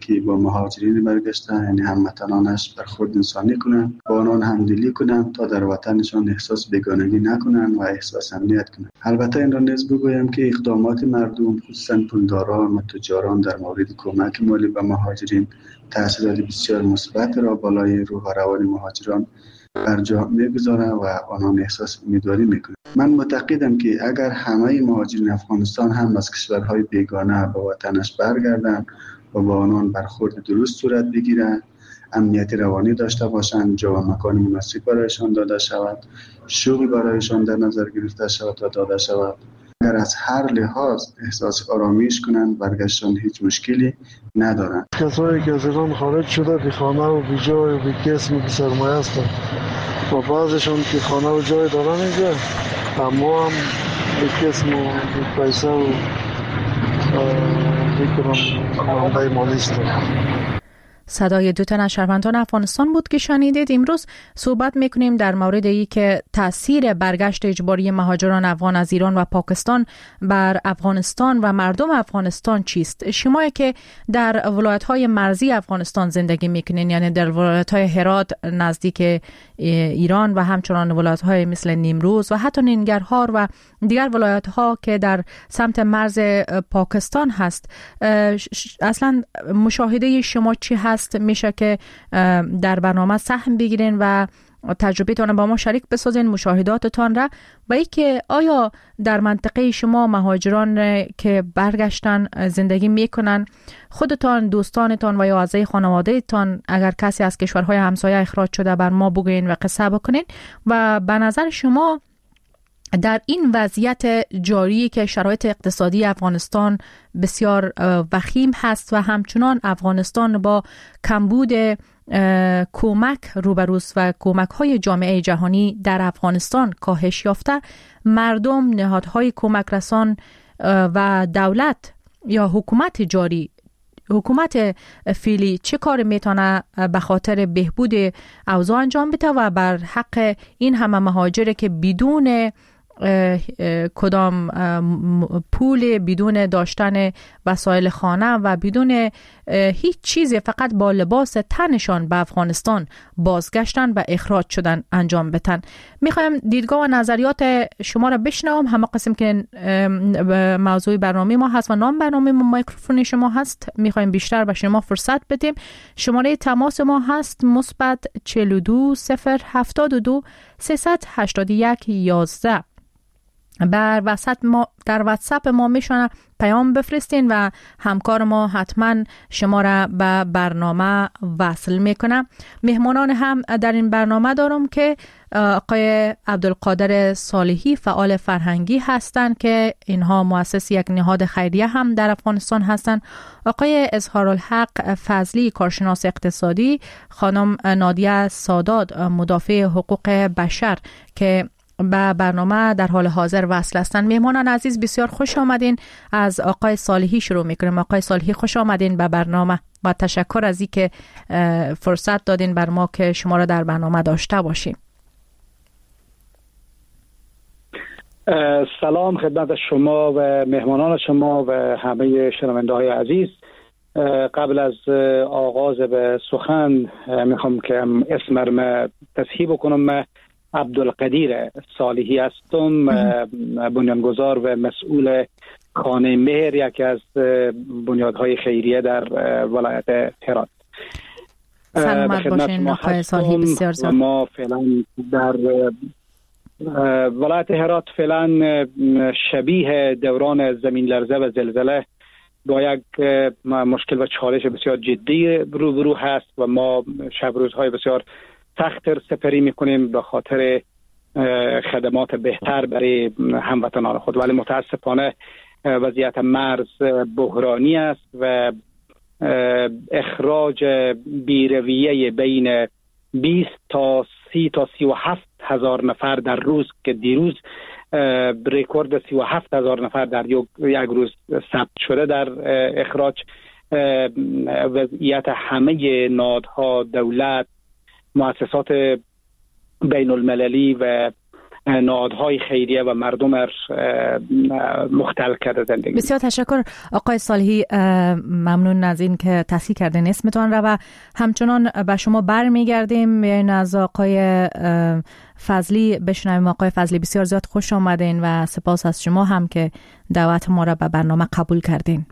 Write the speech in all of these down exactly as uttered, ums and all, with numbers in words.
که با مهاجرین برگشته، یعنی هموطنانش برخورد انسانی کنن، با آنان همدلی کنن تا در وطنشان احساس بیگانگی نکنن و احساس امنیت کنن. البته این را نیز بگویم که اقدامات مردم خصوصا پولداران و تجاران در مورد کمک مالی به مهاجرین تاثیرات بسیار مثبت را بالای روح و روان مهاجران بر جا میگذاره و آنان احساس امیدواری میکنه. من معتقدم که اگر همه مهاجرین افغانستان هم از کشورهای بیگانه به وطنش برگردند و با آنان برخورد درست صورت بگیرند، امنیت روانی داشته باشند، جا و مکان مناسب برایشان داده شود، شغل برایشان در نظر گرفته شود و داده شود، اگر از هر لحاظ احساس آرامش کنند، برگشتن هیچ مشکلی ندارند. کسایی که از ایران خارج شده بی خانه و بی جای و بی کس و بی سرمایه هستند و بعضشون که خانه و جای دارن اینجا، اما هم بی کس و بی پیسه و بی کننده مالی هستند. صدای دو تن از شهروندان افغانستان بود که شنیدید. امروز صحبت میکنیم در مورد ای که تاثیر برگشت اجباری مهاجران افغان از ایران و پاکستان بر افغانستان و مردم افغانستان چیست. شما که در ولایت‌های مرزی افغانستان زندگی میکنین، یعنی در ولایت‌های هرات نزدیک ایران و همچنان ولایت‌های مثل نیمروز و حتی ننگرهار و دیگر ولایت‌ها که در سمت مرز پاکستان هست، اصلا مشاهده شما چی هست؟ میشه که در برنامه سهم بگیرین و تجربه‌تان با ما شریک بسازین، مشاهداتتان را، و ای که آیا در منطقه شما مهاجران که برگشتن زندگی میکنن، خودتان، دوستانتان و یا اعضای خانوادهتان اگر کسی از کشورهای همسایه اخراج شده بر ما بگوین و قصه بکنین. و به نظر شما در این وضعیت جاری که شرایط اقتصادی افغانستان بسیار وخیم هست و همچنان افغانستان با کمبود کمک روبروست و کمک های جامعه جهانی در افغانستان کاهش یافته، مردم، نهادهای کمک رسان و دولت یا حکومت جاری، حکومت فعلی چه کار میتونه به خاطر بهبود اوضاع انجام بده و بر حق این همه مهاجر که بدون کدام پول، بدون داشتن وسایل خانه و بدون هیچ چیزی، فقط با لباس تنشان به افغانستان بازگشتن و اخراج شدن انجام بدن. میخوایم دیدگاه و نظریات شما را بشنوم. همه قسم که موضوع برنامه ما هست و نام برنامه ما میکروفون شما هست، میخوایم بیشتر به شما فرصت بدیم. شماره تماس ما هست مثبت چهل و دو صفر هفتاد و دو سیصد و هشتاد و یک یازده. بر وسط ما در واتساپ ما میشونه پیام بفرستین و همکار ما حتما شما را به برنامه وصل میکنه. مهمانان هم در این برنامه دارم که آقای عبدالقادر صالحی، فعال فرهنگی هستند که اینها مؤسس یک نهاد خیریه هم در افغانستان هستند، آقای اظهارالحق فضلی، کارشناس اقتصادی، خانم نادیه سادات، مدافع حقوق بشر که به برنامه در حال حاضر وصل هستند. مهمانان عزیز بسیار خوش آمدین. از آقای صالحی شروع میکنیم. آقای صالحی خوش آمدین به برنامه و تشکر از این که فرصت دادین بر ما که شما را در برنامه داشته باشیم. سلام خدمت شما و مهمانان شما و همه شنونده های عزیز. قبل از آغاز به سخن میخوام که اسم را تصحیح بکنم. من عبدالقدیر صالحی هستم، بنیانگذار و مسئول خانه مهر، یکی از بنیادهای خیریه در ولایت هرات. سلامت باشین آقای صالحی. بسیار زیاد. ما فعلا در ولایت هرات فعلا شبیه دوران زمین لرزه و زلزله با یک مشکل و چالش بسیار جدی روبرو هست و ما شب روزهای بسیار سخت سپری میکنیم به خاطر خدمات بهتر برای هموطنان خود، ولی متاسفانه وضعیت مرز بحرانی است و اخراج بیرویه بین بیست تا سی تا سی و هفت هزار نفر در روز که دیروز رکورد سی و هفت هزار نفر در یک روز ثبت شده در اخراج. وضعیت همه نهادها، دولت، مؤسسات بین المللی و نهادهای خیریه و مردم مختل کرده زندگی. بسیار تشکر آقای صالحی، ممنون از این که تصحیح کردین اسمتان را و همچنان به شما برمیگردیم. بیاین از آقای فضلی بشنویم. آقای فضلی بسیار زیاد خوش آمدین و سپاس از شما هم که دعوت ما را به برنامه قبول کردین.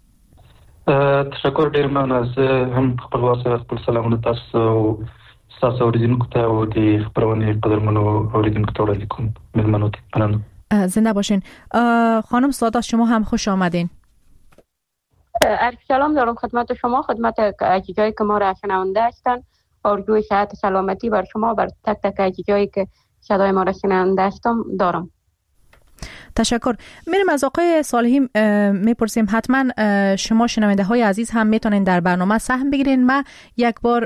تشکر ډیر من از هم خپل واسه خپل سلامونه تاسو او تاسو اوریدونکو ته او د خبرونه قدرمنو اوریدونکو ته وړاندې کوم. ممنون ممنون. زنده باشین. خانم سعادت شما هم خوش آمدین. عرض سلام دارم خدمت شما، خدمت عزیزایی که ما را شنونده هستن. آرزوی صحت سلامتی بر شما، بر تک تک عزیزایی که صدای ما را شنونده هستم دارم. تشکر. میریم از آقای صالحی میپرسیم. حتما شما شنونده های عزیز هم میتونین در برنامه سهم بگیرین. ما یک بار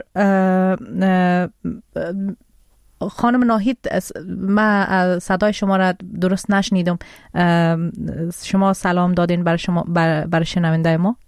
خانم ناهید، ما صدای شما را درست نشنیدم. شما سلام دادین برای شما برای شنونده ما؟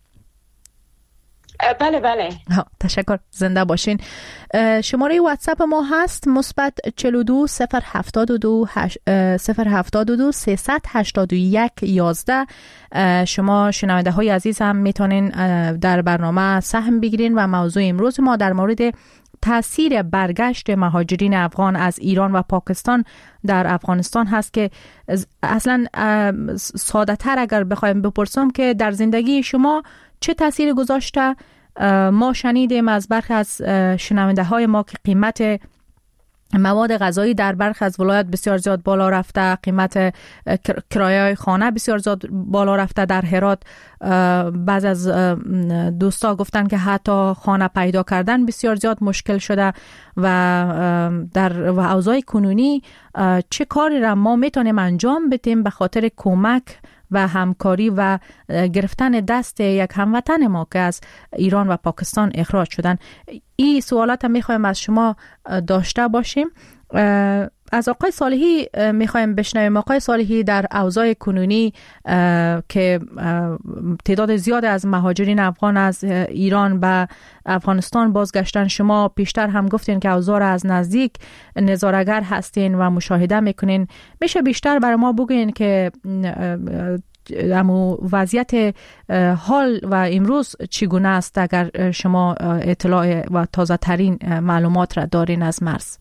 بله بله. تشکر، زنده باشین. شماره واتساپ ما هست مثبت چهل و دو صفر هفتاد و دو صفر هفتاد و دو سیصد هشتاد و یک یازده. شما شنونده های عزیز هم میتونین در برنامه سهم بگیرین و موضوع امروز ما در مورد تاثیر برگشت مهاجرین افغان از ایران و پاکستان در افغانستان هست که اصلا ساده تر اگر بخوایم بپرسم که در زندگی شما چه تاثیر گذاشته. ما شنیدیم از برخی از شنونده های ما که قیمت مواد غذایی در برخی از ولایت بسیار زیاد بالا رفته، قیمت کرایه خانه بسیار زیاد بالا رفته. در هرات بعض از دوستا گفتن که حتی خانه پیدا کردن بسیار زیاد مشکل شده و در و اوضاع کنونی چه کاری را ما میتونیم انجام بدیم به خاطر کمک و همکاری و گرفتن دست یک هموطن ما که از ایران و پاکستان اخراج شدن. این سوالات هم میخوایم از شما داشته باشیم. از آقای صالحی میخوایم بشنویم. آقای صالحی، در اوضاع کنونی که تعداد زیاد از مهاجرین افغان از ایران به افغانستان بازگشتن، شما پیشتر هم گفتین که اوضاع را از نزدیک نظاره‌گر هستین و مشاهده میکنین. میشه بیشتر برای ما بگین که امو وضعیت حال و امروز چگونه است اگر شما اطلاع و تازه ترین معلومات را دارین از مرز؟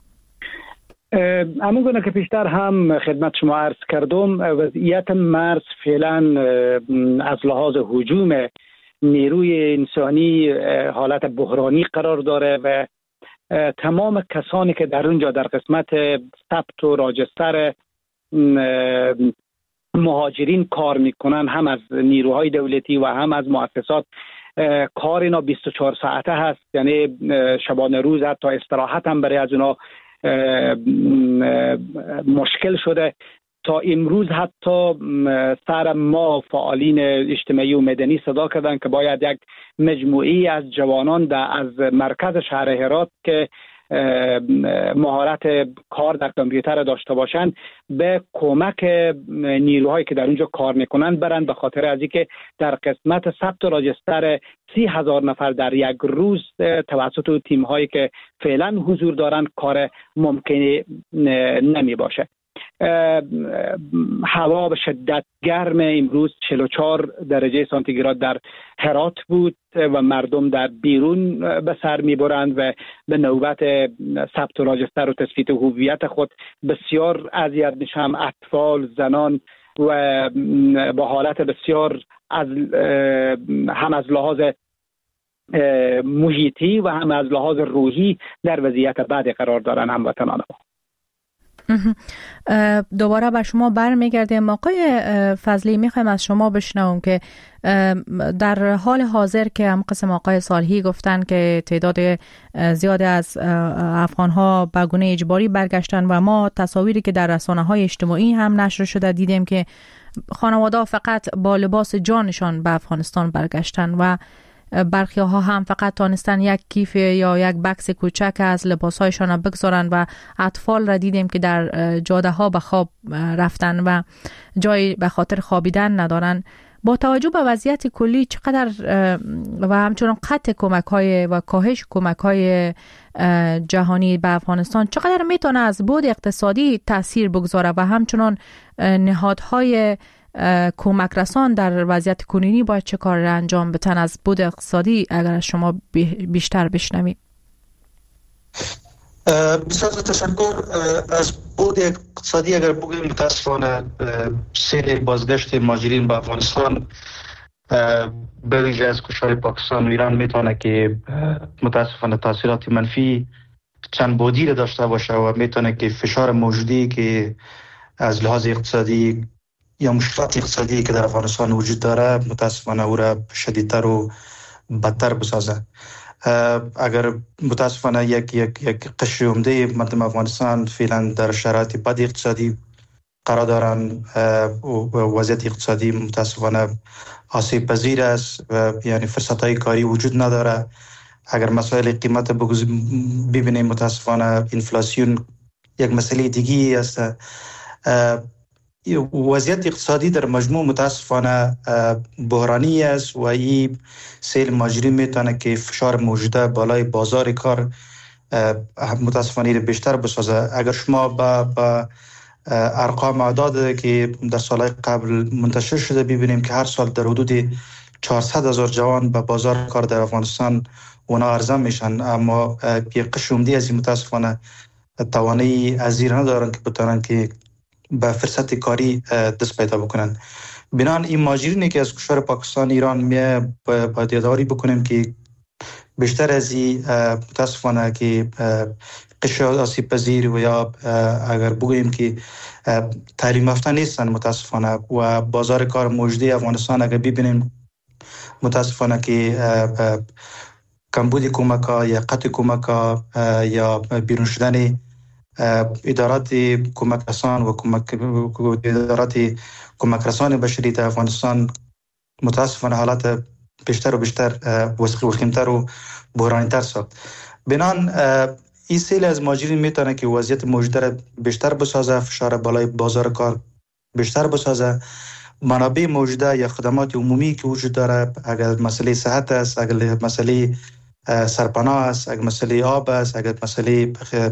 همون گونه که پیشتر هم خدمت شما عرض کردم، وضعیت مرز فعلا از لحاظ هجوم نیروی انسانی حالت بحرانی قرار داره و تمام کسانی که در اونجا در قسمت ثبت و راجستر مهاجرین کار میکنن، هم از نیروهای دولتی و هم از مؤسسات، کار اینا بیست و چهار ساعته هست. یعنی شبانه روز حتی استراحت هم برای از اونا مشکل شده. تا امروز حتی سر ما فعالین اجتماعی و مدنی صدا کردن که باید یک مجموعی از جوانان از مرکز شهر هرات که مهارت کار در کامپیوتر داشته باشند به کمک نیروهایی که در اونجا کار میکنن برند، به خاطر از اینکه در قسمت ثبت و راجستر سی هزار نفر در یک روز توسط تیم هایی که فعلا حضور دارن کار ممکن نمی باشه. هوا به شدت گرم امروز چهل و چهار درجه سانتیگراد در هرات بود و مردم در بیرون به سر میبرند و به نوبت ثبت و راجستر و تثبیت هویت خود بسیار اذیت میشن. اطفال، زنان و با حالت بسیار از هم از لحاظ محیطی و هم از لحاظ روحی در وضعیت بدی قرار دارن هموطنان ما. دوباره به شما برمیگردیم. آقای فضلی، میخوایم از شما بشنوم که در حال حاضر که هم قسم آقای صالحی گفتن که تعداد زیاد از افغانها به گونه اجباری برگشتن و ما تصاویری که در رسانه‌های اجتماعی هم نشر شده دیدیم که خانواده فقط با لباس جانشان به افغانستان برگشتن و برخی ها هم فقط تانستن یک کیف یا یک بکس کوچک از لباسهایشان بگذارن و اطفال را دیدیم که در جاده ها به خواب رفتن و جایی به خاطر خوابیدن ندارن. با توجه به وضعیت کلی چقدر و همچنان قطع کمک های و کاهش کمک های جهانی به افغانستان چقدر میتونه از بود اقتصادی تاثیر بگذاره و همچنان نهادهای کمک رسان در وضعیت کنونی باید چه کار را انجام بدن از بود اقتصادی اگر شما بیشتر بشنوید؟ بسیار تشکر. از بود اقتصادی اگر بگوییم متاسفانه سیل بازگشت مهاجرین به افغانستان به ویژه از کشور پاکستان و ایران میتونه که متاسفانه تاثیرات منفی چند بعدی را داشته باشه و میتونه که فشار موجودی که از لحاظ اقتصادی یا مشکلات اقتصادی که در افغانستان وجود داره متاسفانه او را شدیدتر و بدتر بسازه. اگر متاسفانه یک یک یک قشر عمده مردم افغانستان فعلا در شرایط بد اقتصادی قرار دارند و وضعیت اقتصادی متاسفانه آسیب پذیر است و یعنی فرصت‌های کاری وجود نداره. اگر مسائل قیمت ببینیم متاسفانه انفلاسیون یک مسئله دیگی است. وضعیت اقتصادی در مجموع متاسفانه بحرانی است و این سیل مهاجرین میتونه که فشار موجوده بالای بازار کار متاسفانه را بیشتر بسازه. اگر شما با, با ارقام اعداد که در سالهای قبل منتشر شده ببینیم که هر سال در حدود چهارصد هزار جوان به بازار کار در افغانستان اونا ارزم میشن، اما یک قشر عمده از این متاسفانه توانایی از این ندارن که بتونن که به فرصت کاری دست پیدا بکنن. بنان این مهاجرینی که از کشور پاکستان ایران می باید یادآوری بکنیم که بیشتر از این متاسفانه که قشر آسیب پذیر و یا اگر بگوییم که تعلیم یافته نیستن متاسفانه و بازار کار موجوده افغانستان اگر ببینیم متاسفانه که کمبود کمک ها یا قطع کمک ها یا بیرون شدن ادارات کمک رسان و کمک ادارات کمک رسان بشری در افغانستان متاسفانه حالات بیشتر و بیشتر وخیمتر و بحرانی‌تر ساخت. بنان این سیل از مهاجرین میتونه که وضعیت موجوده را بیشتر بسازه، فشار بالای بازار کار بیشتر بسازه، منابع موجوده یا خدمات عمومی که وجود داره، اگر مسئله صحت است، اگر مسئله سرپناه است، اگر مسئله آب است، اگر مسئله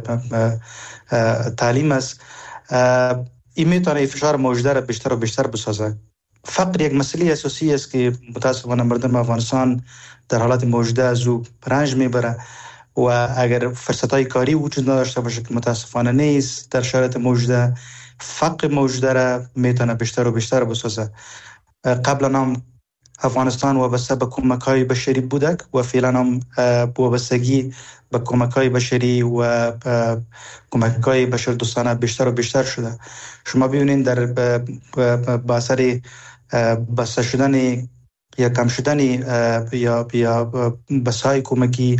تعلیم است، این میتونه فشار موجوده را بیشتر و بیشتر بسازه. فقر یک مسئله اساسی است که متاسفانه مردم افغانستان در حالت موجوده از او رنج میبره و اگر فرصت‌های کاری وجود نداشته باشه که متاسفانه نیست در شرایط موجوده، فقر موجوده را میتونه بیشتر و بیشتر بسازه. قبلا هم افغانستان وابسته به کمک‌های بشری بوده و فعلا هم وابستگی به کمک‌های بشری و کمک‌های بشردوستانه بیشتر و بیشتر شده. شما ببینید در با اثر بسته شدن یا کم شدن یا یا بسای کمکی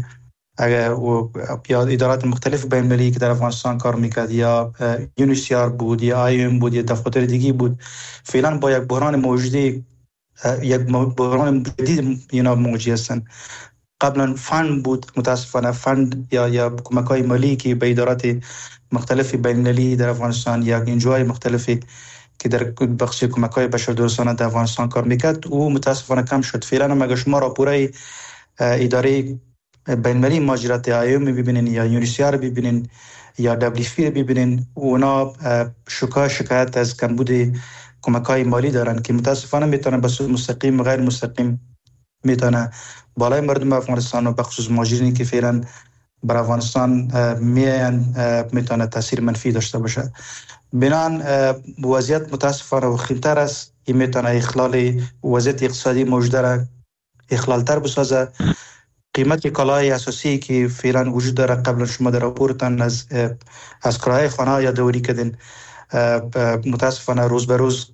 یا ادارات مختلف بین المللی که در افغانستان کار میکرد یا یونیسیار بود یا آی ام بود یا دفاتر دیگی بود، فعلا با یک بحران موجودی یک بحران جدید اینا مواجه هستند. قبلا فند بود متاسفانه فند یا یا کمک‌های مالی که به ادارات مختلف بین المللی در افغانستان یا انجوهای مختلفی که در بخش کمک‌های بشردوستانه در افغانستان کار میکرد او متاسفانه کم شد. فعلا هم اگر شما راپورای اداره بین المللی مهاجرت آی ام ببینین یا یونیسیار ببینین یا دبلیو فی ببینین، اونا شکایت شکایت از کمبود کمک‌های مالی دارن که متاسفانه میتونه به صورت مستقیم و غیر مستقیم میتونه بالای مردم افغانستان و به خصوص مهاجرینی که فعلا بر افغانستان میان میتونه تاثیر منفی داشته باشه. بنان وضعیت متاسفانه وخیمتر است. این میتونه اخلال وضعیت اقتصادی موجوده را اخلالتر بسازه. قیمت کالای اساسی که فعلا وجود داره قبلا شما در راپورتان از از کرایه خانه یا دوری کردین، متاسفانه روز به روز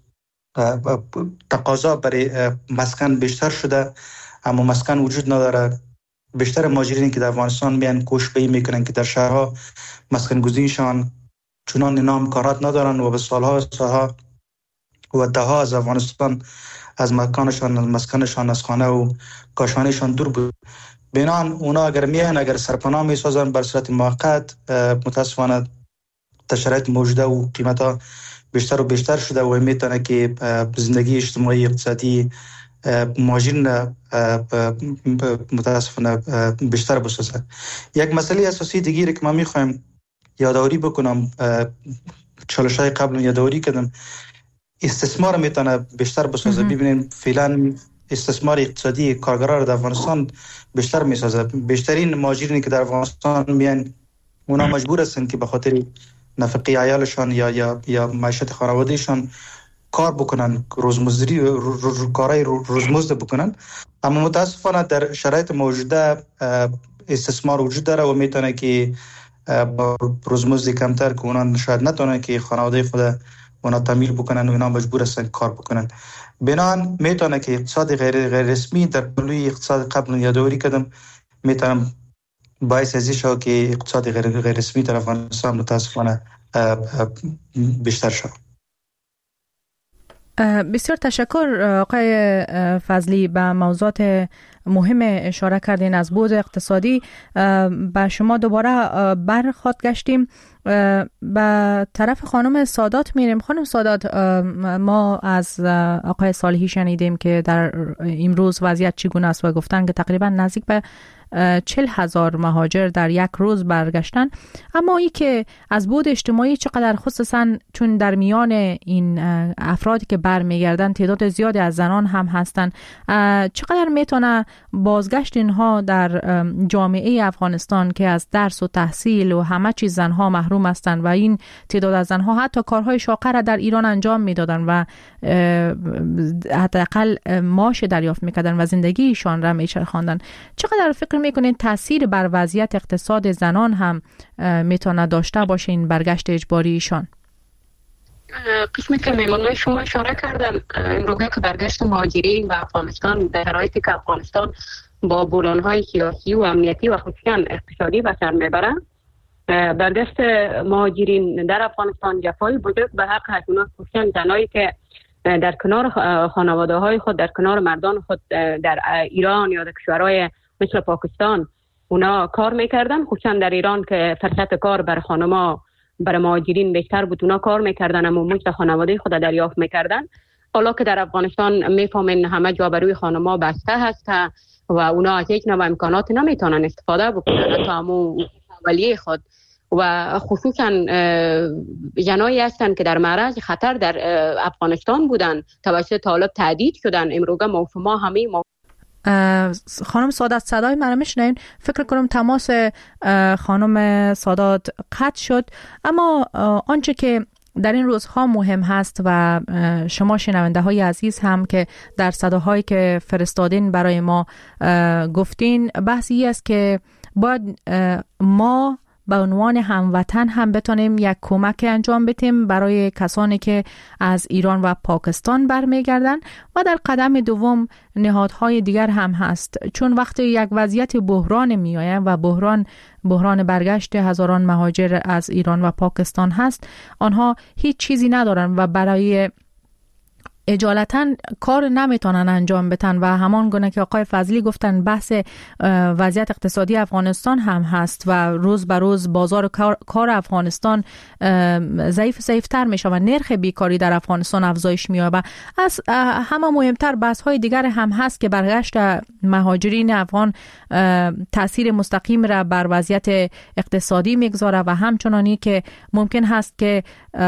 تقاضا برای مسکن بیشتر شده اما مسکن وجود نداره. بیشتر مهاجرین که در افغانستان میان کوشش میکنن که در شهرها مسکن گزینشان چنان نام کارات ندارن و به سالها سالها و دهها از افغانستان از مکانشان از مسکنشان از خانه و کاشانشان دور بود. بنان اونا اگر میان اگر سرپناه میسازن بر صورت موقت، متاسفانه شرایط موجوده و قیمتا بیشتر و بیشتر شده و میتونه که زندگی اجتماعی اقتصادی مهاجرین متاسفانه بیشتر بسازه. یک مسئله اساسی دیگری که ما میخوایم یادآوری بکنم، چالش‌های قبل یادآوری کردم، استثمار میتونه بیشتر بسازه. ببینید فعلا استثمار اقتصادی کارگران در افغانستان بیشتر میسازه. بیشترین مهاجرینی که در افغانستان میان اونا مجبور هستند که به خاطر نفقه عیالشان یا یا یا معیشت خانوادهشان کار بکنن، روزمزدی کارهای روزمزد بکنن. اما متاسفانه در شرایط موجوده استثمار وجود داره و میتونه که با روزمزد کمتر که اونا شاید نتونن که خانواده خود اونا تامین بکنن و اونا مجبور هستن کار بکنن. بنابراین میتونه که اقتصاد غیر غیر رسمی در پلوی اقتصاد قبل یادآوری کردم میتونم باعث ازی شد که اقتصاد غیر غیر رسمی در افغانستان متاسفانه بیشتر شد. بسیار تشکر آقای فضلی. به موضوعات مهم اشاره کردین از بود اقتصادی. به شما دوباره برخواد گشتیم، به طرف خانم سادات میریم. خانم سادات، ما از آقای صالحی شنیدیم که در امروز وضعیت چگونه است و گفتن که تقریبا نزدیک به چل هزار مهاجر در یک روز برگشتن. اما ای که از بود اجتماعی چقدر، خصوصا چون در میان این افرادی که برمیگردن تعداد زیادی از زنان هم هستن، چقدر میتونه بازگشت اینها در جامعه افغانستان که از درس و تحصیل و همه چیز زنها محروم هستند و این تعداد از زنها حتی کارهای شاقه را در ایران انجام میدادن و حداقل معاش دریافت میکردن و زندگیشان را میچرخاندن، چقدر فکر میکنین تاثیر بر وضعیت اقتصاد زنان هم میتونه داشته باشه این برگشت اجباری ایشان؟ قسمی که میمونای شما اشاره کردن، امروزه که برگشت مهاجرین به افغانستان در شرایطی که افغانستان با بحران‌های سیاسی و امنیتی و خصوصا اقتصادی به سر میبره، برگشت مهاجرین در افغانستان جفای بزرگ به حق هست. خصوصا زنایی که در کنار خانواده‌های خود، در کنار مردان خود در ایران یا در کشورهای مثل پاکستان اونا کار میکردن، خصوصا در ایران که فرصت کار بر خانما برای مهاجرین بیشتر بود، اونا کار میکردن اما مزد خانواده خود دریافت میکردن. حالا که در افغانستان میفهمین همه جا بروی خانما بسته هست و اونا از یک نوع امکانات نمیتونن استفاده بکنن، حتی همون اولیه خود. و خصوصا جنایی هستن که در معرض خطر در افغانستان بودن، توسط طالب تهدید شدن. امروزه ما شما همه ما خانم سادات صدای من میشنین؟ فکر کنم تماس خانم سادات قطع شد. اما آنچه که در این روزها مهم هست و شما شنونده های عزیز هم که در صداهایی که فرستادین برای ما گفتین، بحثی است که باید ما به عنوان هموطن هم بتونیم یک کمک انجام بدیم برای کسانی که از ایران و پاکستان برمیگردن. و در قدم دوم نهادهای دیگر هم هست، چون وقتی یک وضعیت بحران می آید و بحران بحران برگشت هزاران مهاجر از ایران و پاکستان هست، آنها هیچ چیزی ندارن و برای اجالتا کار نمیتونن انجام بدن. و همان گونه که آقای فضلی گفتن، بحث وضعیت اقتصادی افغانستان هم هست و روز به روز بازار کار افغانستان ضعیف ضعیفتر میشه و نرخ بیکاری در افغانستان افزایش می‌یابه. از همه مهمتر بحث های دیگر هم هست که برگشت مهاجرین افغان تاثیر مستقیم را بر وضعیت اقتصادی میگذاره و همچنانی که ممکن هست که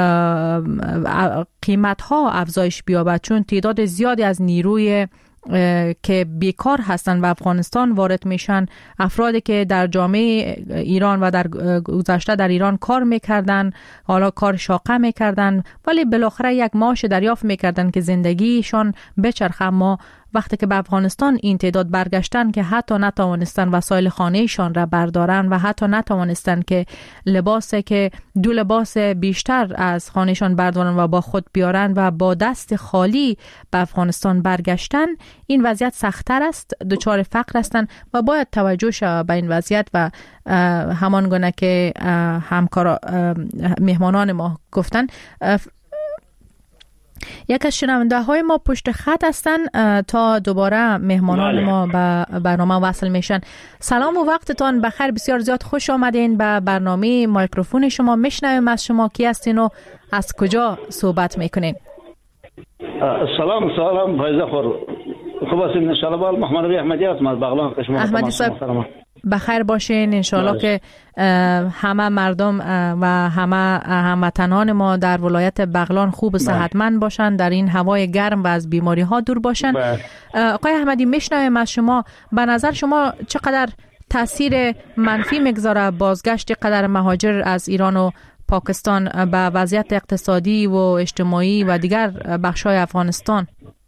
قیمت ها افزایش بیابد، چون تعداد زیادی از نیروی که بیکار هستند و افغانستان وارد میشن، افرادی که در جامعه ایران و در گذشته در ایران کار میکردن، حالا کار شاقه میکردن ولی بالاخره یک معاش دریافت میکردن که زندگیشان بچرخه. اما وقتی که به افغانستان این تعداد برگشتن که حتی نتوانستن وسایل خانهشان را بردارن و حتی نتوانستن که لباسی که دو لباس بیشتر از خانهشان بردارن و با خود بیارن و با دست خالی به افغانستان برگشتن، این وضعیت سخت‌تر است، دچار فقر هستند و باید توجه شود به این وضعیت. و همان گونه که همکار مهمانان ما گفتن، یک از شنونده های ما پشت خط هستن تا دوباره مهمانان بله. ما به برنامه وصل میشن. سلام و وقتتان بخیر، بسیار زیاد خوش آمدین به برنامه میکروفون شما. میشنویم از شما کی هستین و از کجا صحبت میکنین؟ سلام سلام فایزه خور، خوب هستین ان شاء الله. محمد ربی احمدی هستم از بغلان کشمیر. احمدی صاحب بخیر باشین ان شاء الله که همه مردم و همه هموطنان ما در ولایت بغلان خوب و صحتمند باشن، در این هوای گرم و از بیماری ها دور باشن. آقای احمدی میشنویم از شما، به نظر شما چقدر تاثیر منفی میگذاره بازگشت قدر مهاجر از ایران و پاکستان به وضعیت اقتصادی و اجتماعی و دیگر بخش‌های افغانستان؟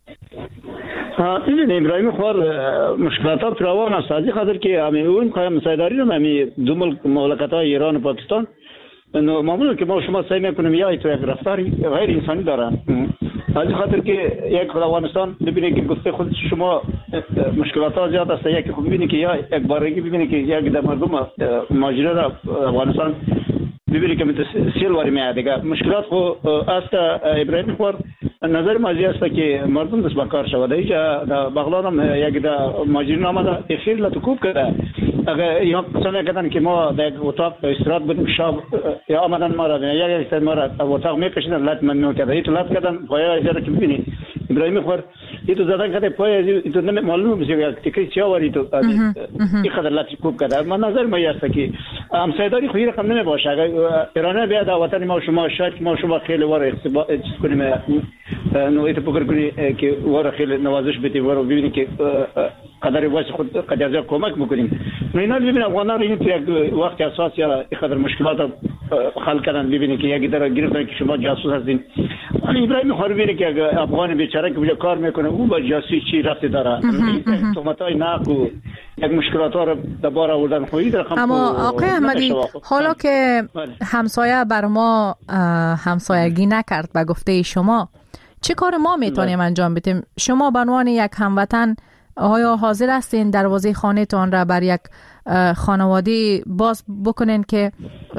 این ابراهیم خور مشکلات روان است، از این خاطر که همین اون قایم مساعداری رو همین دو مملکت‌های ایران و پاکستان معمولا که ما شما سعی میکنیم یا تو یک رفتاری غیر انسانی دارن، از این خاطر که یک افغانستان ببینید که گفته خود شما مشکلات زیاد است، یک خود ببینید که یا یک بارگی ببینید که یک در مردم ماجرا افغانستان ببینید که سیل واری میاد دیگه مشکلات خو است. ابراهیم خور نظر مازی است که مردم دست بکار شود. اینجا در بغلان هم یک در ماجرین آمده اخیر لطکوب کرده، اگر یا قسم کردن که ما در اتاق استراحت بودیم شب یا آمدن ما را یا یک ما را اتاق میکشیدن لط ممنوع کرده، این تو لط کردن پایه ازیره که ببینید ابراهیم خور این تو زدن کرده پایه ازی تو نمی معلوم بسید یک تکری چیا واری تو این خدر لطکوب کرده. من نظر مایی است که همسایداری خویی رقم نمی باشه. اگر ایرانه بیاد وطن ما شما شاید ما شما خیلی واره چیز کنیم نوعیت پکر کنی که واره خیلی نوازش بیتیم واره ببینیم که قدر واسه خود قدر کمک بکنیم. اینا ببینید افغانان این تو یک وقت اساس یا قدر مشکلات حل کردن، ببینید که یک در گرفتن که شما جاسوس هستین. ابراهیم خور ببینید که افغان بیچاره که کار میکنه او با جاسوسی چی رفتی داره، تهمتای ناق و یک مشکلات ها رو دوباره آوردن خویی در خم. اما آقای احمدی حالا که همسایه بر ما همسایگی نکرد به گفته شما، چه کار ما میتونیم انجام بدیم؟ شما به عنوان یک هموطن آیا حاضر هستین دروازه خانه تان را بر یک خانواده باز بکنین که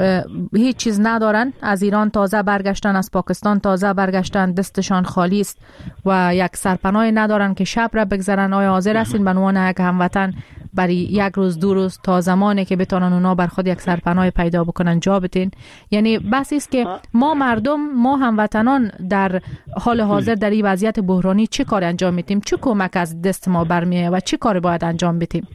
هیچ چیز ندارن، از ایران تازه برگشتن، از پاکستان تازه برگشتن، دستشان خالی است و یک سرپناه ندارن که شب را بگذرن؟ آیا حاضر هستین به عنوان یک هموطن برای یک روز دو روز تا زمانی که بتونن اونا بر خود یک سرپناه پیدا بکنن جا بتین؟ یعنی بس است که ما مردم، ما هموطنان در حال حاضر در این وضعیت بحرانی چه کار انجام میتیم؟ چه کمک از دست ما برمیه و چه کار باید انجام بدیم؟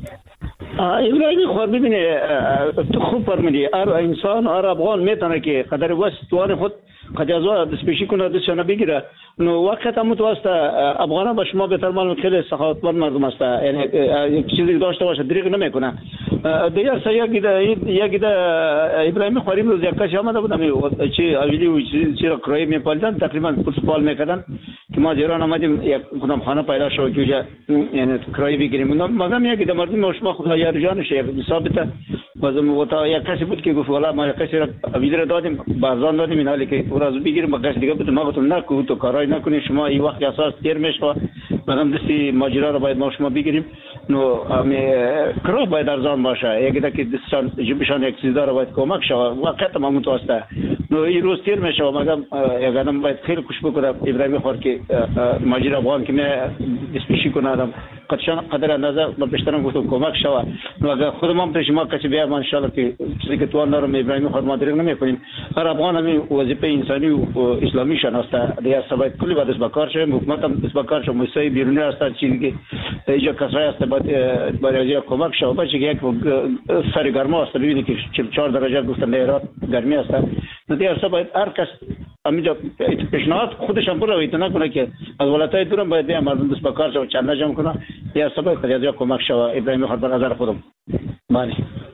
ابراهیم خور ببینه تو خوب فرمودی، هر انسان هر افغان میتونه که قدر وسط خود قد از دست پیشی کنه، دستشان بگیره. نو وقت هم متوسط افغان با شما بهتر معلوم خیلی سخاوتمند مردم است، یعنی یک چیزی داشته باشه دریغ نمیکنه. دیگر سیاقی دا یکی دا ابراهیم خوری روز یک کسی آمده بودم چی اویلی و چی را کرایه میپالدن تقریبا فوتبال میکردن که ما ایران آمدیم یک کدام خانه پیدا شد که اونجا یعنی کرایه بگیریم. مگم یکی دا مردم شما خدا یار جانش ثابته. بازم وقتا یک کسی بود که گفت والا ما یک کسی را اویلی را دادیم بازان دادیم اینا لیکن او را بگیریم با کسی دیگه بود. ما گفتم نه کو تو کارای نکنید شما این وقت اساس دیر میشه، مگم دستی ماجرا را باید ما شما بگیریم. نو کرا باید ارزان باشه، یکی دا که دستشان جیبشان یک چیز داره باید کمک شود. وقت ما متوسطه نو این روز تیر میشه، مگم یک آدم باید خیلی خوش بکنه ابراهیم خور که ماجرا افغان که می اسپیشی کنه آدم قدشان قدر اندازه ما پیشترم گفتم کمک شود. نو اگر خود ما پیش ما کسی بیا ما ان شاء الله که چیزی که توان دارم ابراهیم خور ما دریغ نمیکنیم. هر افغان همین وظیفه انسانی و اسلامی شناسته دیگه باید کلی باید اسبکار شه، حکومت هم اسبکار شه، موسسه بیرونی هست چیزی که اینجا کسایی هست باید باید کمک شود. باشه که یک سر گرما است ببینید که چهل و چهار درجه گفتن ایران گرمی است. دیگه اصلا باید هر کس همینجا پیشنهاد خودش هم برای ایتنا کنه که از ولایت‌های دورم باید بیا مردم دست به کار شود چند جمع کنه. دیگه اصلا باید خیلی کمک شود. ابراهیم خور به نظر خودم. بله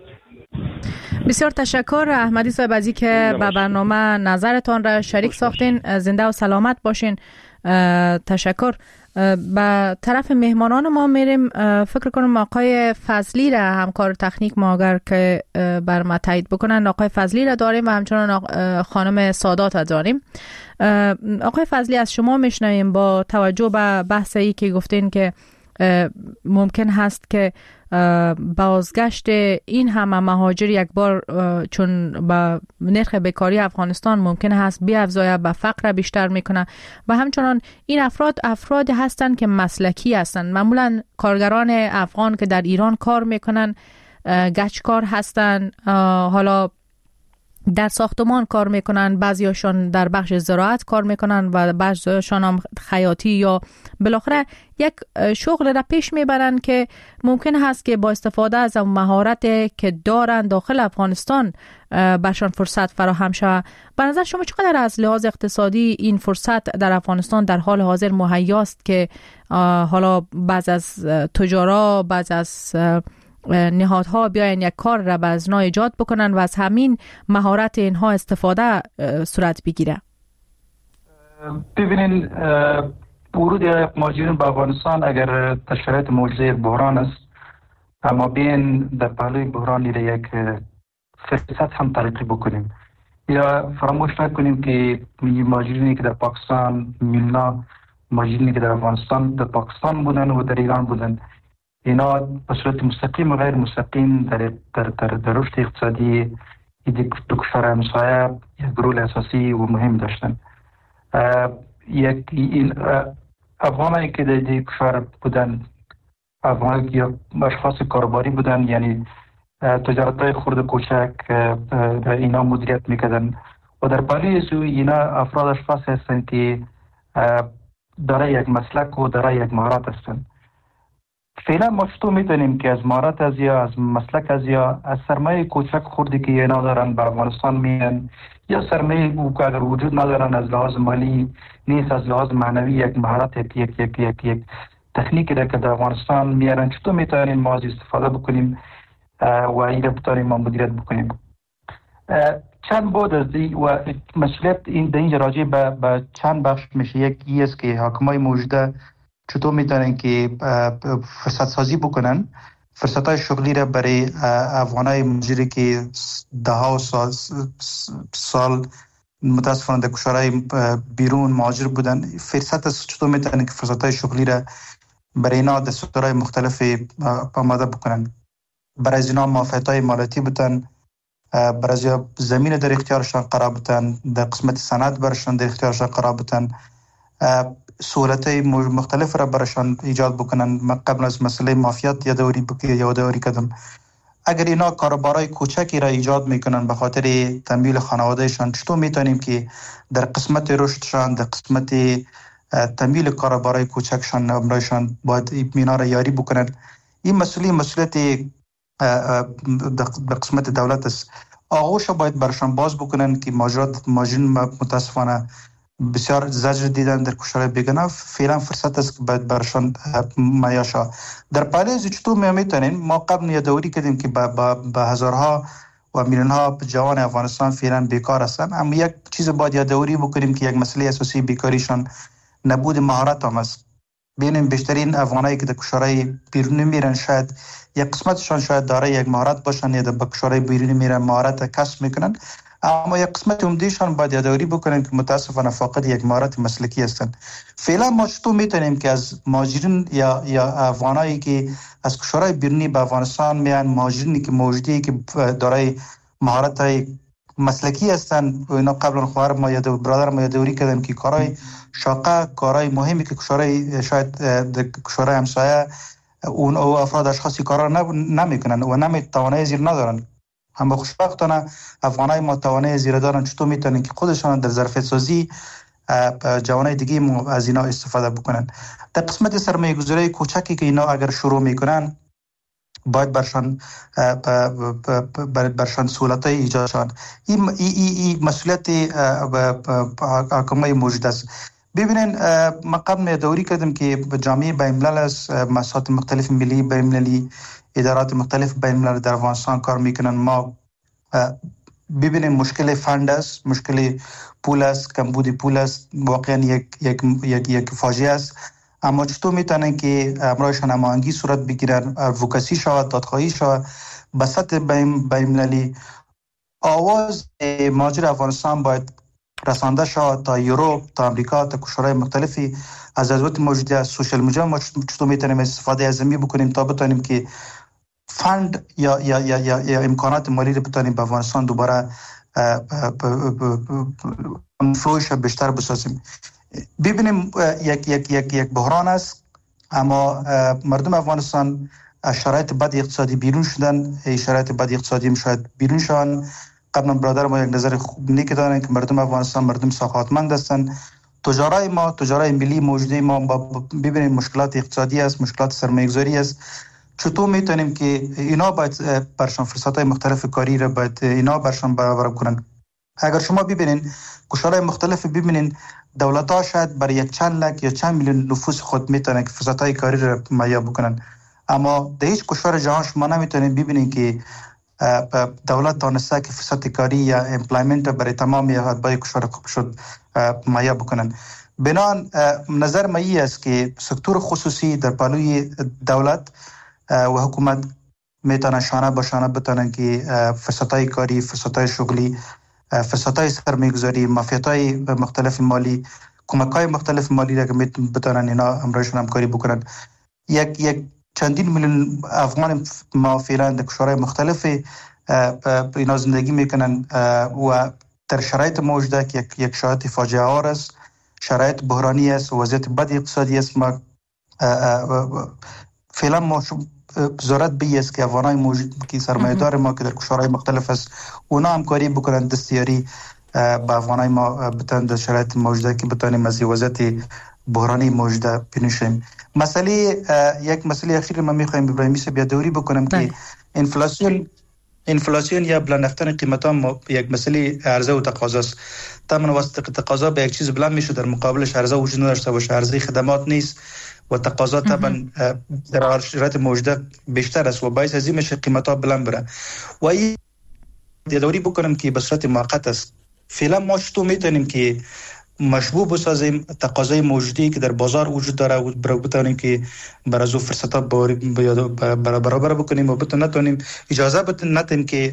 بسیار تشکر احمدی صاحب از اینکه به برنامه نظرتان را شریک ساختین. زنده و سلامت باشین. تشکر. به طرف مهمانان ما میریم. فکر کنم آقای فضلی را همکار تکنیک ما اگر که بر ما تایید بکنن آقای فضلی را داریم و همچنان خانم سادات را داریم. آقای فضلی از شما میشنویم با توجه به بحثی که گفتین که ممکن هست که بازگشت این همه مهاجر یک بار چون با نرخ بیکاری افغانستان ممکن هست بیافزاید، به فقر بیشتر میکنه و همچنان این افراد افراد هستند که مسلکی هستند. معمولا کارگران افغان که در ایران کار میکنن گچکار هستند، حالا در ساختمان کار میکنن، بعضیاشون در بخش زراعت کار میکنن و بعضیاشون هم خیاطی یا بالاخره یک شغل را پیش میبرن که ممکن هست که با استفاده از اون مهارت که دارن داخل افغانستان برشان فرصت فراهم شود. به نظر شما چقدر از لحاظ اقتصادی این فرصت در افغانستان در حال حاضر مهیاست که حالا بعض از تجارا، بعض از نهادها بیاین یک کار را به ازنا ایجاد بکنن و از همین مهارت اینها استفاده صورت بگیره؟ ببینین ورود مهاجرین به افغانستان اگر در شرایط موجود بحران است، اما بین در پهلوی بحرانی را یک فرصت هم تلقی بکنیم یا فراموش نکنیم که مهاجرینی که در پاکستان میلیون‌ها مهاجرینی که در افغانستان در پاکستان بودن و در ایران بودن، اینا به صورت مستقیم و غیر مستقیم در در در, در رشد اقتصادی دو کشور همسایه یک رول اساسی و مهم داشتن. یک این افغانایی که در این کشور بودن، افغانایی یا اشخاص کارباری بودن، یعنی تجارت‌های خرد کوچک اینا مدیریت میکردن و در پهلوی از اینا افراد اشخاص هستند که دارای یک مسلک و دارای یک مهارت هستند. فعلا ما چطور میتونیم که از مهارت از یا از مسلک از یا از سرمایه کوچک خوردی که اینا دارن به افغانستان میان یا سرمایه که اگر وجود ندارن از لحاظ مالی نیست، از لحاظ معنوی یک مهارت یک یک یک یک, یک تکنیکی که در افغانستان میارن، چطور میتونیم ما از استفاده بکنیم و این رو بتونیم ما مدیریت بکنیم. چند بود از دی و مسئولیت این در اینجا راجع به, به چند بخش میشه. یکی است که حاکمای موجوده چطور میتونن که فرصت سازی بکنن، فرصت های شغلی را برای افغانای مهاجری که ده ها سال, سال متاسفانه در کشورهای بیرون مهاجر بودن، فرصت چطور میتونن که فرصت های شغلی را برای اینا در سکتورهای مختلف آماده بکنن. برای اینا موافقت های مالیاتی بودن، برای زمین در اختیارشان قرار بودن، در قسمت صنعت برشان در اختیارشان قرار بودن، سهولت‌های مختلف را برشان ایجاد بکنن. من قبل از مسئله مافیات یادآوری بکنم یادآوری کردم. اگر اینا کاروبارای کوچکی را ایجاد میکنن به خاطر تمویل خانوادهشان، چطور میتونیم که در قسمت رشدشان، در قسمت تمویل کاروبارای کوچکشان امرایشان باید اینا را یاری بکنن. این مسئله مسئولیت در قسمت دولت است. آغوش باید برشان باز بکنن که ماجرات ماجرین متاسفانه بسیار زجر دیدن در کشورهای بیگانه. فعلا فرصت است که باید برشان میاشا در پهلوی چطور می میتونیم. ما قبل یادآوری کردیم که با, با, با هزارها و میلیونها جوان افغانستان فعلا بیکار هستند، اما یک چیز باید یادآوری بکنیم که یک مسئله اساسی بیکاریشان نبود مهارت هم است. ببینیم بیشترین افغانایی که در کشورهای بیرونی میرن شاید یک قسمتشان شاید دارای یک مهارت باشن یا در کشورهای بیرونی میرن مهارت کسب میکنن، اما یک قسمت عمدهشان باید یادآوری بکنیم که متاسفانه فاقد یک مهارت مسلکی هستند. فعلا ما چطور میتونیم که از مهاجرین یا یا افغانایی که از کشورهای بیرونی به افغانستان میان، مهاجرینی که موجودی که دارای مهارت مسلکی هستند و اینا قبلا خواهر ما یا برادر ما یادآوری کردن که کارهای شاقه، کارهای مهمی که کشورهای شاید کشورهای همسایه اون او افراد اشخاصی کارا نمیکنن و نمیتوانه زیر ندارن. اما خوشبختانه افغانای ما توانه زیر دارن، چطور میتونن که خودشان در ظرفیت سازی جوانای دیگه از اینا استفاده بکنن. در قسمت سرمایه گذاری کوچکی که اینا اگر شروع میکنن باید برشان برشان سهولت‌های ایجاد شد. این این مسئولیت حکومت موجود است. ببینین ما قبل یادآوری کردم که جامعه بین‌الملل است، مؤسسات مختلف ملی بین‌المللی، ادارات مختلف بین‌الملل در افغانستان کار میکنن. ما ببینیم مشکل فند است، مشکل پول است، کمبود پول است، واقعا یک یک یک یک فاجعه است. اما چطور میتونن که امرایشان هماهنگی صورت بگیرن، ادوکاسی شود، دادخواهی شود، به سطح بین‌المللی آواز مهاجر افغانستان باید رسانده شود تا یوروپ، تا امریکا، تا کشورهای مختلفی. از ضرورت موجودی از سوشال میدیا ما چطور میتونیم استفاده از زمین بکنیم تا بتونیم که فند یا یا یا یا, یا امکانات مالی رو بتونیم به افغانستان دوباره فلوش بیشتر بسازیم. ببینیم یک یک یک یک بحران است، اما مردم افغانستان از شرایط بد اقتصادی بیرون شدن. شرایط بد اقتصادی شاید بیرون شدن. قبلا برادر ما یک نظر خوب نیک دارن که مردم افغانستان مردم سخاوتمند هستند. تجارای ما تجارای ملی موجوده ما ببینیم مشکلات اقتصادی است، مشکلات سرمایه‌گذاری است. چطور میتونیم که اینا باید برشان فرصت‌های مختلف کاری را باید اینا برشان برابر کنن؟ اگر شما ببینین کشورهای مختلف ببینین دولت‌ها شاید برای یک چند لک یا چند میلیون نفوس خود میتونن که فرصت‌های کاری را مهیا بکنن، اما در هیچ کشور جهان شما نمیتونین ببینین که دولت دانسته که فرصت کاری یا امپلایمنت برای تمام اتباع کشور خوب شد مهیا بکنن. بنان نظر من است که سکتور خصوصی در پالوی دولت و حکومت میتونن شانه به شانه بتونن که فرصت‌های کاری، فرصت‌های شغلی، فرصت‌های سرمایه‌گذاری، معافیت‌های مختلف مالی، کمک‌های مختلف مالی را که بتونن اینا امرایشون همکاری بکنن. یک یک چندین میلیون افغان ما فعلا در کشورهای مختلف اینا زندگی میکنن و در شرایط موجوده که یک یک شرایط فاجعه آور است، شرایط بحرانی است، وضعیت بد اقتصادی است. ما فعلا ما ضرورت به است که افغانای موجود که سرمایه‌دار ما که در کشورهای مختلف است اونا همکاری بکنن، دستیاری با افغانای ما بتن در شرایط موجوده که بتانیم از وضعیت بحرانی موجوده بنوشیم. مسئله یک مسئله اخیر ما میخوایم ابراهیمی صاحب یادآوری بکنم که انفلاسیون انفلاسیون یا بلند رفتن قیمت ها یک مسئله عرضه و تقاضا است. طبعا واسه تقاضا به یک چیز بلند میشه، در مقابلش عرضه وجود نداشته باشه، عرضه خدمات نیست و تقاضا طبعا در شرایط موجوده بیشتر است و باعث از این میشه قیمت ها بلند بره. و این یادآوری بکنم که به صورت موقت است. فعلا ما چطور میتونیم که مشبوع بسازیم تقاضای موجودی که در بازار وجود داره و بتونیم که بر از او فرصت‌ها برابر بکنیم و بتونیم اجازه بدیم که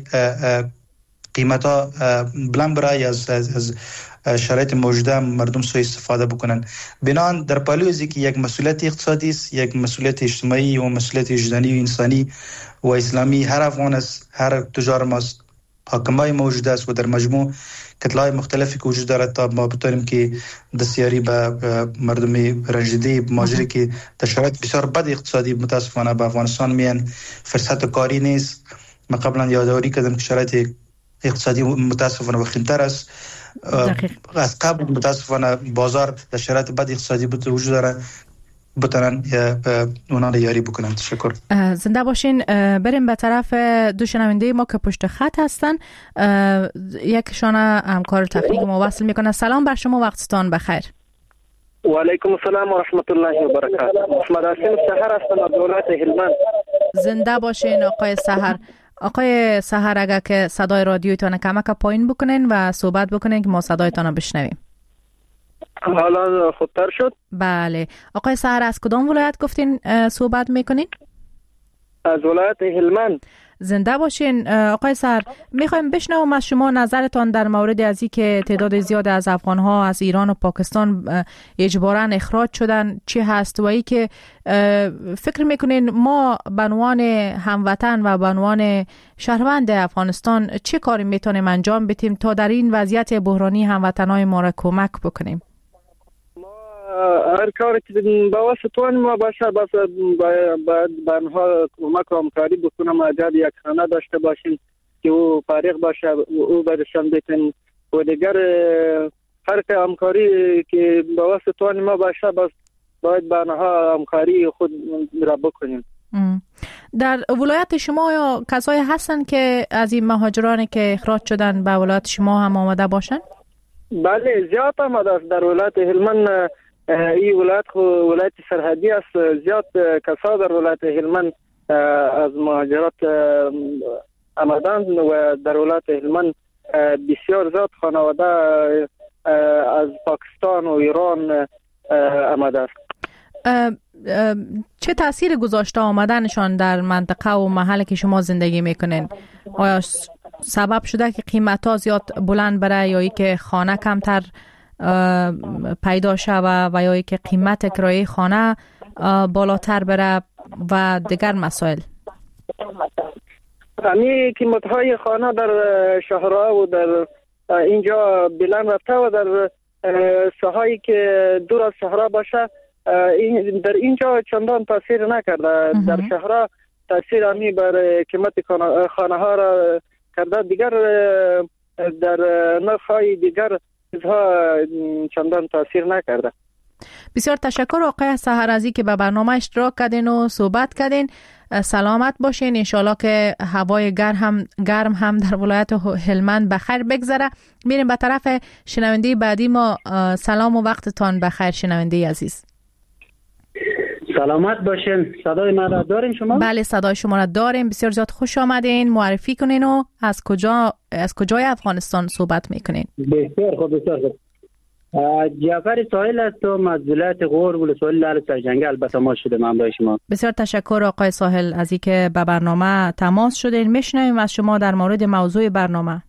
قیمت‌ها بلند بره از از شرایط موجوده مردم سوء استفاده بکنن. بنابراین در پالوی از که یک مسئولیت اقتصادی است، یک مسئولیت اجتماعی و مسئولیت وجدانی و انسانی و اسلامی هر افغان است، هر تجار ماست، حاکمای موجود است و در مجموع کتلای مختلفی که وجود دارد تا ما بتونیم که دستیاری به مردم رنجیده ماجری که در شرایط بسیار بد اقتصادی متاسفانه به افغانستان میان فرصت کاری نیست. ما قبلا یادآوری کردم که شرایط اقتصادی متاسفانه وخیم‌تر است. از قبل متاسفانه بازار در شرایط بد اقتصادی وجود داره، بتونن اونا رو یاری بکنن. تشکر. زنده باشین. بریم به طرف دو شنونده ما که پشت خط هستن. یکشان همکار تخنیک ما وصل میکنه. سلام بر شما، وقتتان بخیر. و علیکم السلام و رحمت الله و برکاته. محمد حسین سحر هستم از ولایت هلمند. زنده باشین آقای سحر. آقای سحر اگر که صدای رادیویتان کمک پایین بکنین و صحبت بکنین که ما صدایتان رو بشنویم. حالا خودتر شد؟ بله. آقای سحر از کدام ولایت گفتین صحبت میکنین؟ از ولایت هلمند. زنده باشین آقای سحر. میخوایم بشنویم از شما نظرتان در مورد از این که تعداد زیاد از افغان‌ها از ایران و پاکستان اجباراً اخراج شدن چی هست و ای که فکر میکنین ما به عنوان هموطن و به عنوان شهروند افغانستان چه کاری میتونیم انجام بدیم تا در این وضعیت بحرانی هموطنای ما را کمک بکنیم؟ هر کاری که با واسطه ما باشه بس باید به آنها کمک و همکاری بکنم. اگر یک خانه داشته باشیم که او فارغ باشه او برشان بتن و دیگر هر که همکاری که با واسطه ما باشه بس باید به آنها همکاری خود را بکنیم. در ولایت شما یا کسایی هستن که از این مهاجرانی که اخراج شدن به ولایت شما هم آمده باشن؟ بله زیاد آمده است. در ولایت هلمند این ولایت خو ولایت سرحدی است. زیاد کسا در ولایت هلمند از مهاجرت آمدند و در ولایت هلمند بسیار زیاد خانواده از پاکستان و ایران آمده است. چه تأثیر گذاشته آمدنشان در منطقه و محلی که شما زندگی میکنین؟ آیا سبب شده که قیمت‌ها زیاد بلند بره یا ای که خانه کمتر پیدا شوه و یا ای که قیمت کرایه خانه بالاتر بره و دیگر مسائل؟ همین قیمت‌های خانه در شهرها و در اینجا بلند رفته و در ساحایی که دور از شهرها باشه این در اینجا چندان تاثیر نکرده. در شهرها تاثیر همی بر قیمت خانه ها را کرده، دیگر در نرخ‌های دیگر چیزها چندان تاثیر نکرده. بسیار تشکر آقای سحر از که به برنامه اشتراک کردین و صحبت کردین. سلامت باشین. انشالله که هوای گرم هم, گرم هم در ولایت هلمند بخیر بگذره. میریم به طرف شنونده بعدی ما. سلام و وقتتان بخیر شنونده عزیز. سلامت باشین. صدای من را دارین شما؟ بله صدای شما را داریم. بسیار زیاد خوش آمدین. معرفی کنین و از کجا از کجای افغانستان صحبت میکنین؟ بسیار خوب بسیار خوب. جعفر ساحل هستم از ولایت غور ولسوالی لعل سرجنگل به تماس شدم همراه شما. بسیار تشکر آقای ساحل از اینکه به برنامه تماس شدین. میشنویم از شما در مورد موضوع برنامه.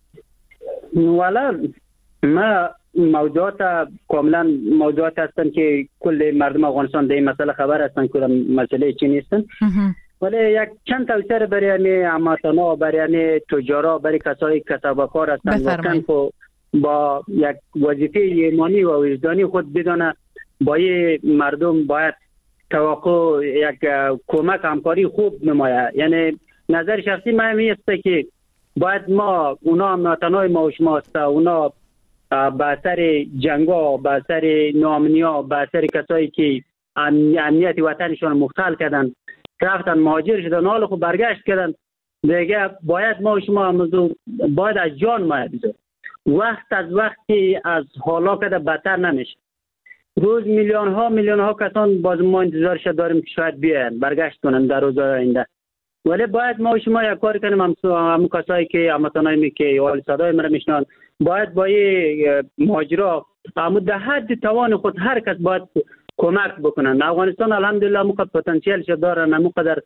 والا ما موضوعات کاملا موضوعات هستن که کل مردم افغانستان در این مسئله خبر هستن که مسئله چی نیستن، ولی یک چند توصیه برای هموطنا، برای تجارا، برای کسایی که کسب و کار هستن واقعا با یک وظیفه ایمانی و وجدانی خود بدانه با مردم باید توقع یک کمک همکاری خوب نمایه. یعنی نظر شخصی من می است که باید ما اونا هموطنای ما و شما است، اونا به اثر جنگا، به اثر ناامنیا، به اثر کسایی که امنیت وطنشان مختل کردن رفتن مهاجر شدن حال خود برگشت کردن دیگه باید ما و شما موضوع باید از جان مایه بذاریم. وقت از وقتی از حالا کده بدتر نمیشه. روز میلیون ها میلیون ها کسان باز ما انتظارش داریم که شاید بیاین برگشت کنن در روزهای آینده، ولی باید ما و شما یک کار کنیم. همون کسایی که هموطنایی که حال صدای مرا میشنن باید با مهاجرا اما در حد توان خود هر کس باید کمک بکنن. افغانستان الحمدلله مقدر پتانسیلش دارن، مقدر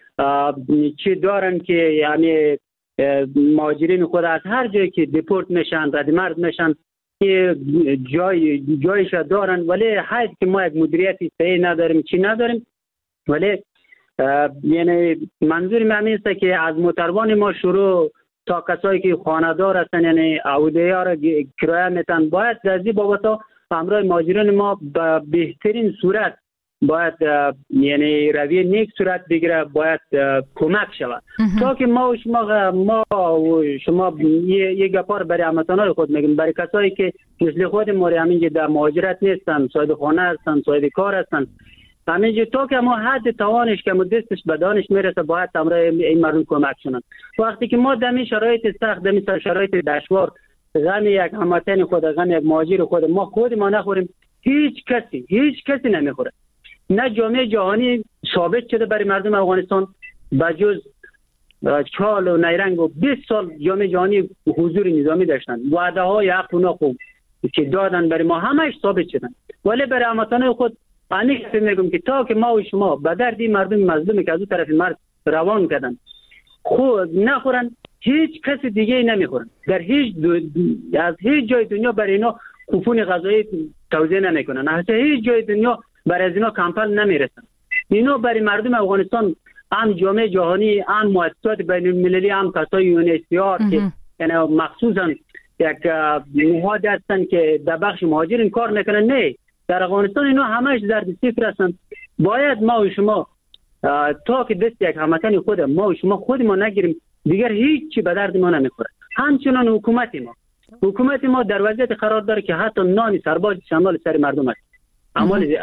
چی دارن که یعنی مهاجرین خود از هر جایی که دیپورت میشن ردمرد میشن که جای جایش دارن، ولی حد که ما یک مدیریتی صحیح نداریم چی نداریم. ولی یعنی منظور من است که از متروان ما شروع تا کسایی که خانه‌دار هستن یعنی اودیا را کرایه میتن باید از این بابت همراه مهاجرین ما به بهترین صورت باید یعنی رویه نیک صورت بگیره، باید کمک شود تا که ما و شما ما و شما یه گپار برای هموطنان خود میگیم، برای کسایی که مثل خود ما همینجا در مهاجرت نیستن، صاحب خانه هستن، صاحب کار هستن، همینجا تا که ما حد توانش که ما دستش به دانش میرسه باید همراه این مردم کمک شدن. وقتی که ما دمی شرایط سخت، دمی شرایط دشوار غم یک هموطن خود، غم یک مهاجر خود ما خود ما نخوریم، هیچ کسی هیچ کسی نمیخوره. نه جامعه جهانی ثابت شده برای مردم افغانستان بجز چال و نیرنگ و بیست سال جامعه جهانی حضور نظامی داشتن، وعده های حق و ناخوب که دادن برای ما همش ثابت شدن، ولی برای هموطنان خود امی که میگم که تا که ما و شما به دردی مردم مظلومی که از اون طرف مرد روان کردن خود نخورن، هیچ کسی دیگه نمیخورن. در هیچ دو... از هیچ جای دنیا برای اینا کوپون غذایی توزیع نمیکنن، از هیچ جای دنیا برای از اینا کمپل نمیرسن. اینا برای مردم افغانستان هم جامعه جهانی، هم مؤسسات بین المللی، هم کسای یونسیار که یعنی مخصوصا یک نهاد هستن که در بخش مهاجرین کار میکنن، نه در افغانستان اینا همش در صفر هستن. باید ما و شما تا که دست یک هموطن خود ما و شما خود ما نگیریم دیگر هیچ چی به درد ما نمیخوره. همچنان حکومت ما حکومت ما در وضعیت قرار داره که حتی نان سرباز شمال سر مردم است، اعمال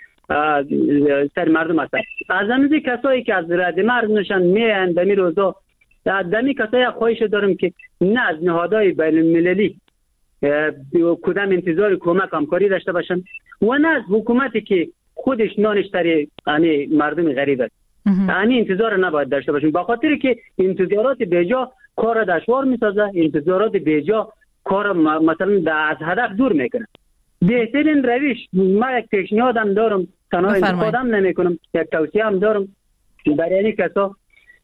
سر مردم است. از همین کسایی که از رد مرد نشن میان دمی روزا دمی کسایی خواهش دارم که نه از نهادهای بین المللی کدام انتظار کمک همکاری داشته باشن و نه از حکومتی که خودش نانش تر یعنی مردم غریب است. یعنی انتظار نباید داشته باشیم، به خاطر که انتظارات بیجا کار دشوار میسازه، انتظارات بیجا کار مثلا از هدف دور میکنه. بهترین روش ما یک پیشنهادم دارم، تنها انتقادم نمیکنم، یک توصیه هم دارم برای این کسا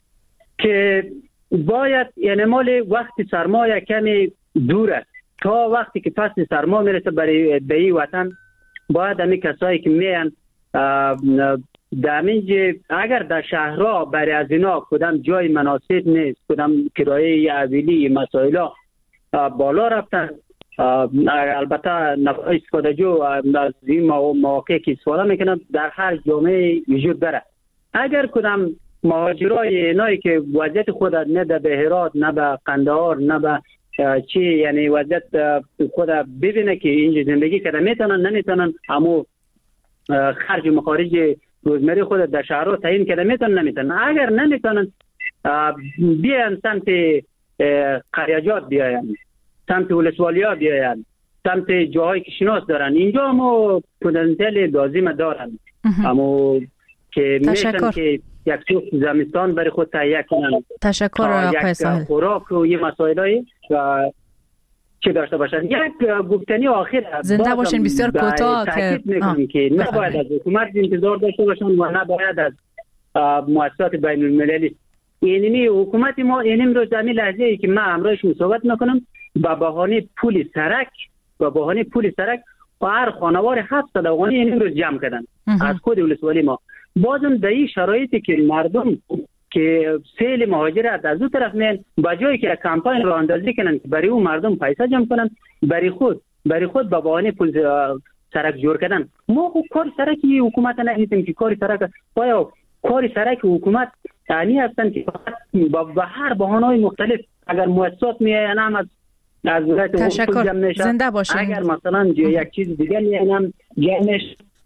که باید یعنی مال وقتی سرما کمی دور است تا وقتی که فصل سرما میرسه برای به این وطن باید همین کسایی که میان دامنج اگر در شهرها برای از اینا کدام جای مناسب نیست، کدام کرایه اویلی مسائل بالا رفتن، البته استفاده جو از این مواقع که استفاده میکنن در هر جامعه وجود داره. اگر کدام مهاجرای اینایی که وضعیت خود نه به هرات نه به قندهار نه به چی یعنی وضعیت خود ببینه که اینجا زندگی کرده میتونن نمیتونن همو خرج مخارج روزمره خود در شهرها تعیین کرده میتونن نمیتونن. اگر نمیتونن بیان سمت قریجات بیاین، سمت ولسوالی‌ها بیاین، سمت جاهایی که شناس دارن. اینجا ما پتانسیل لازم دارن اما که میشن که یک سوخت زمستان برای خود تهیه کنن. تشکر آقای ساحل. خوراک و یه مسائلی چه داشته باشن. یک گفتنی آخر زنده باشین بسیار کوتاه که میکنم که نباید از حکومت انتظار داشته باشن و نباید از مؤسسات بین المللی. اینمی حکومت ما اینم روز در لحظه ای که من امروزش صحبت میکنم با بهانه پول سرک با بهانه پول سرک هر خانوار هفتصد افغانی اینم روز جمع کردن از خود ولسوالی ما. بازم در این شرایطی که مردم که سیل مهاجرت از اون طرف میان با جایی که کمپاین رو اندازی کنن که برای اون مردم پیسه جمع کنن برای خود برای خود با بهانه پول سرک جور کردن. ما خب کار سرکی حکومت نمیتونیم که کار سرک پایا کار سرک حکومت یعنی هستن که با هر بهانه‌های مختلف اگر مؤسسات میان هم از از ولایت تشکر زنده باشین. اگر مثلا یک چیز دیگه میانم جمعش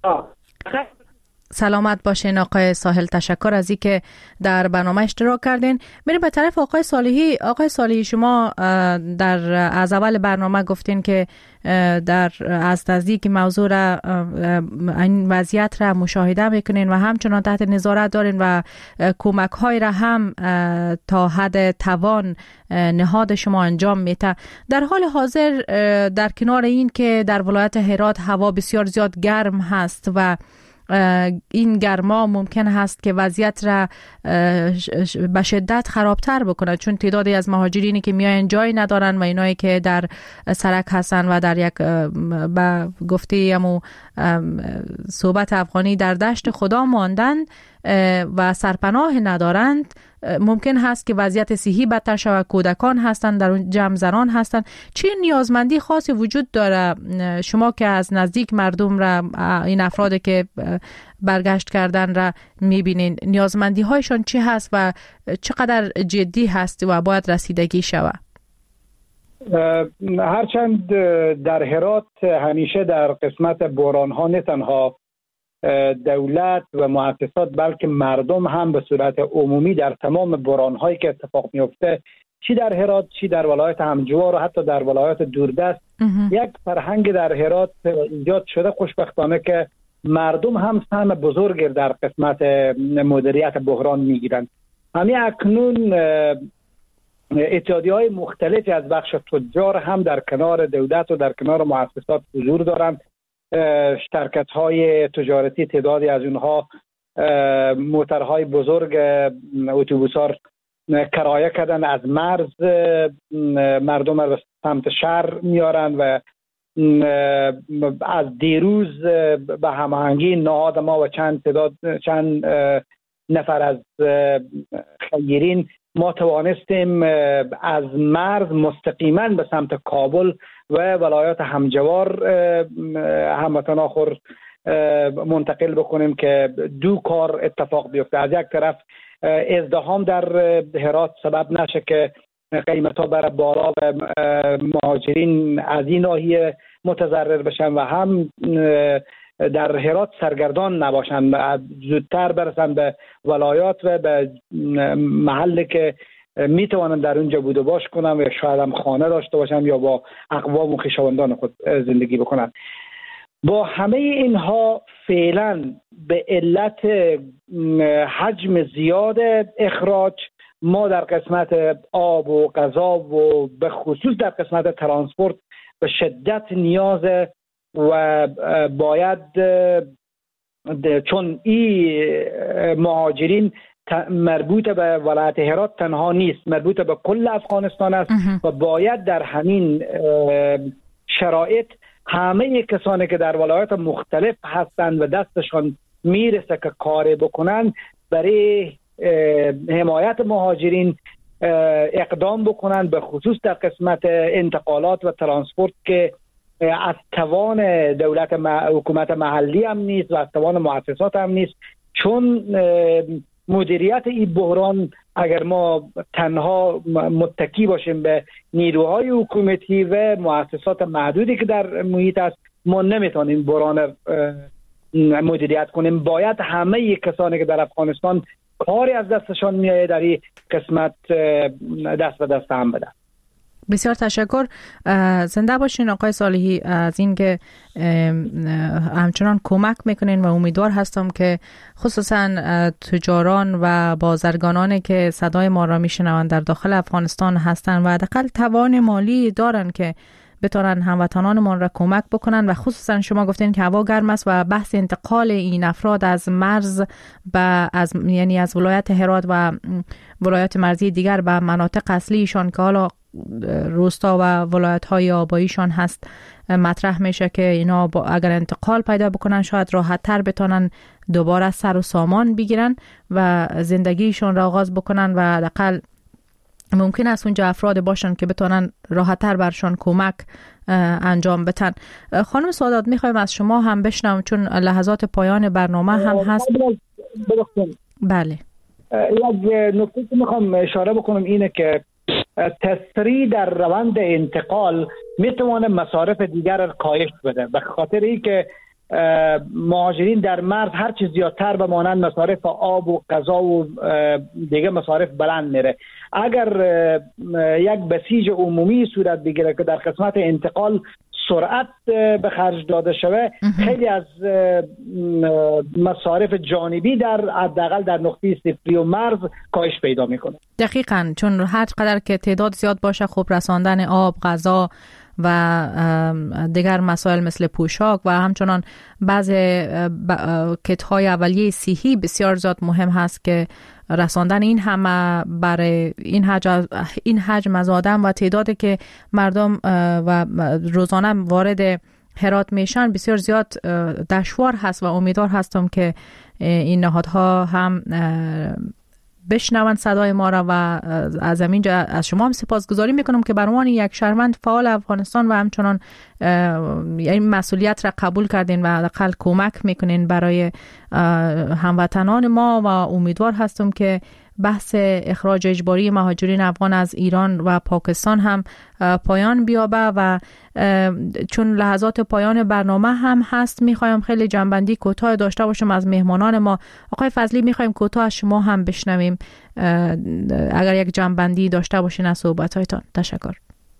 سلامت باشین آقای ساحل. تشکر از اینکه در برنامه اشتراک کردین. میریم به طرف آقای صالحی. آقای صالحی شما در از اول برنامه گفتین که در از نزدیک موضوع را این وضعیت را مشاهده میکنین و همچنان تحت نظارت دارین و کمک های را هم تا حد توان نهاد شما انجام میده. در حال حاضر در کنار این که در ولایت هرات هوا بسیار زیاد گرم هست و این گرما ممکن هست که وضعیت را به شدت خرابتر بکنه، چون تعدادی از مهاجرینی که میاین جای ندارن و اینایی که در سرک هستن و در یک به گفته امو صحبت افغانی در دشت خدا ماندن و سرپناه ندارند، ممکن هست که وضعیت صحی بدتر شود. کودکان هستند در اون جمع زنان هستند. چه نیازمندی خاصی وجود داره شما که از نزدیک مردم را این افراد که برگشت کردن را میبینین، نیازمندی هایشان چی هست و چقدر جدی هست و باید رسیدگی شود؟ هرچند در هرات همیشه در قسمت بحران ها نه تنها دولت و مؤسسات بلکه مردم هم به صورت عمومی در تمام بحران هایی که اتفاق میفته چی در هرات چی در ولایت همجوار و حتی در ولایت دوردست یک فرهنگ در هرات ایجاد شده خوشبختانه که مردم هم سهم بزرگ در قسمت مدیریت بحران میگیرند. همین اکنون اتحادیه‌های مختلفی از بخش تجار هم در کنار دولت و در کنار مؤسسات حضور دارند. شرکت‌های تجارتی تعدادی از اونها موترهای بزرگ اتوبوس‌ها کرایه کردن از مرز مردم را به سمت شهر میارن و از دیروز به هماهنگی نهاد ما و چند تعداد چند نفر از خیرین ما توانستیم از مرز مستقیما به سمت کابل و ولایات همجوار هموطن آخر منتقل بکنیم که دو کار اتفاق بیفته. از یک طرف ازدحام در هرات سبب نشه که قیمت ها بر بالا و مهاجرین از این ناحیه متضرر بشن و هم در هرات سرگردان نباشن، زودتر برسن به ولایات و به محلی که میتوانن در اونجا بود و باش کنن و شاید هم خانه داشته باشن یا با اقوام و خویشاوندان خود زندگی بکنن. با همه اینها فعلا به علت حجم زیاد اخراج ما در قسمت آب و غذا و به خصوص در قسمت ترانسپورت به شدت نیاز و باید چون این مهاجرین مربوط به ولایت هرات تنها نیست، مربوط به کل افغانستان است و باید در همین شرایط همه کسانی که در ولایات مختلف هستند و دستشان میرسه که کار بکنن برای حمایت مهاجرین اقدام بکنن، به خصوص در قسمت انتقالات و ترانسپورت که از توان دولت حکومت محلی هم نیست و از توان مؤسسات هم نیست. چون مدیریت این بحران اگر ما تنها متکی باشیم به نیروهای حکومتی و مؤسسات محدودی که در محیط است، ما نمیتونیم بحران مدیریت کنیم. باید همه کسانی که در افغانستان کاری از دستشان میاد در این قسمت دست به دست هم بدن. بسیار تشکر. زنده باشین آقای صالحی از این که همچنان کمک میکنین و امیدوار هستم که خصوصا تجاران و بازرگانانی که صدای ما را میشنوند در داخل افغانستان هستند و حداقل توان مالی دارن که بتونن هموطنانمان را کمک بکنن و خصوصا شما گفتین که هوا گرم است و بحث انتقال این افراد از مرز به از یعنی از ولایت هرات و ولایت مرزی دیگر به مناطق اصلیشان که حالا روستا و ولایت های آباییشان هست مطرح میشه که اینا اگر انتقال پیدا بکنن شاید راحت تر بتونن دوباره سر و سامان بگیرن و زندگیشون را آغاز بکنن و حداقل ممکن است اونجا افراد باشن که بتونن راحت تر برشان کمک انجام بدن. خانم سعادت میخوایم از شما هم بشنوم چون لحظات پایان برنامه هم هست. بله. یک نکته که میخوام اشاره بکنم اینه که تسریع در روند انتقال میتونه مصارف دیگر را کاهش بده، به خاطر اینکه مهاجرین در مرز هر چیز زیادتر بمانند مصارف آب و غذا و دیگه مصارف بلند میره. اگر یک بسیج عمومی صورت بگیره که در قسمت انتقال سرعت به خرج داده شوه، خیلی از مصارف جانبی در حداقل در نقطه صفری و مرز کاهش پیدا میکنه. دقیقاً، چون هر قدر که تعداد زیاد باشه خب رساندن آب، غذا و دیگر مسائل مثل پوشاک و همچنان بعض کیت‌های اولیه صحی بسیار زیاد مهم هست که رساندن این همه برای این حجم این حجم از آدم و تعدادی که مردم و روزانه وارد هرات میشن بسیار زیاد دشوار هست و امیدوار هستم که این نهادها هم بشنوند صدای ما را و از همینجا از شما هم سپاسگزاری میکنم که به عنوان یک شهروند فعال افغانستان و همچنان این مسئولیت را قبول کردین و حداقل کمک میکنین برای هموطنان ما و امیدوار هستم که بحث اخراج اجباری مهاجرین افغان از ایران و پاکستان هم پایان بیابه و چون لحظات پایان برنامه هم هست میخوایم خیلی جنبندی کوتاه داشته باشم از مهمانان ما. آقای فضلی میخوایم کوتاه از شما هم بشنویم اگر یک جنبندی داشته باشین از صحبت‌هایتان. تشکر.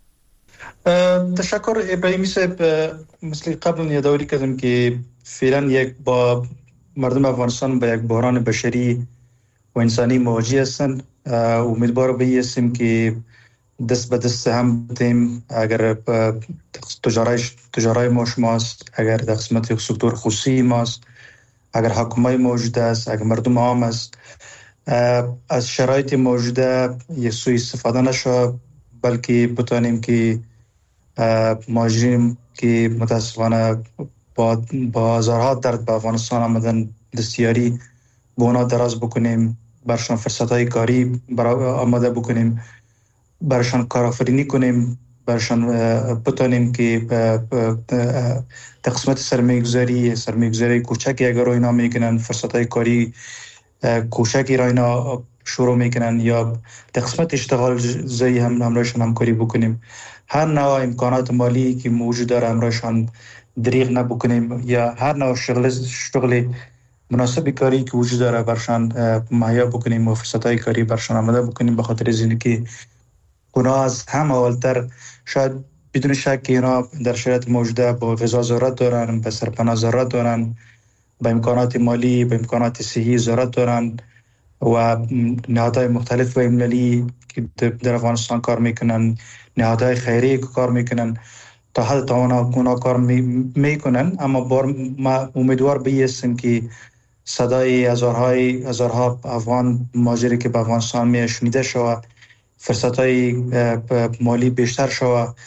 تشکر ابراهیمی صاحب. مثل قبل یادآوری کردم که فعلا یک با مردم افغانستان با یک بحران بشری و انسانی مواجه هستند. امیدوار به هستیم که دست به دست هم بدیم. اگر تجارای تجارای ما شماست، اگر در قسمت سکتور خصوصی ماست، اگر حکومت موجود است، اگر مردم عام است، از شرایط موجوده یک سوء استفاده نشه، بلکه بتانیم که مهاجرین که متاسفانه با بازارها درد به افغانستان آمدن دستیاری به اونا دراز بکنیم، برشان فرصتهای کاری آماده بکنیم، برشان کارآفرینی کنیم، برشان بتانیم که در قسمت سرمایه‌گذاری سرمایه‌گذاری کوچکی اگر اینا میکنن، فرصتهای کاری کوچکی را اینا شروع میکنن یا در قسمت اشتغال زایی هم همراهشان همکاری بکنیم. هر نوع امکانات مالی که موجود داره همراهشان دریغ نبکنیم یا هر نوع شغل شغل مناسب کاری که وجود داره برشان مهیا بکنیم و فرصتهای کاری برشان آماده بکنیم، به خاطر از اینکه اونا از هم اولتر شاید بدون شک اینا در شرایط موجوده با غذا ضرورت دارن، به سرپناه ضرورت دارن، به امکانات مالی، به امکانات صحی ضرورت دارن و نهادهای مختلف و مللی که در افغانستان کار میکنن، نهادهای خیریه که کار میکنن تا حد تا اونا کار میکنن. اما بار ما امیدوار به هستیم که صدای هزارهای هزارها افغان مهاجری که به افغانستان می شنیده شود، فرصتهای مالی بیشتر شود